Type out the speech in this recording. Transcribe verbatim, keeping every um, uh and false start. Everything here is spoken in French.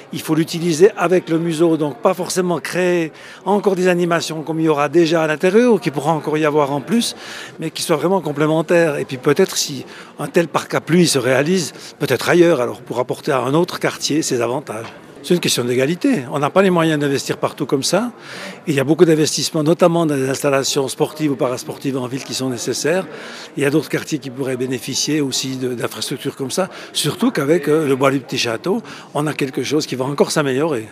il faut l'utiliser avec le museau, donc pas forcément créer encore des animations comme il y aura déjà à l'intérieur, ou qu'il pourra encore y avoir en plus, mais qui soient vraiment complémentaires. Et puis peut-être si un tel parc à pluie se réalise, peut-être ailleurs, alors pour apporter à un autre quartier ses avantages. C'est une question d'égalité. On n'a pas les moyens d'investir partout comme ça. Il y a beaucoup d'investissements, notamment dans des installations sportives ou parasportives en ville qui sont nécessaires. Il y a d'autres quartiers qui pourraient bénéficier aussi d'infrastructures comme ça. Surtout qu'avec le bois du Petit Château, on a quelque chose qui va encore s'améliorer.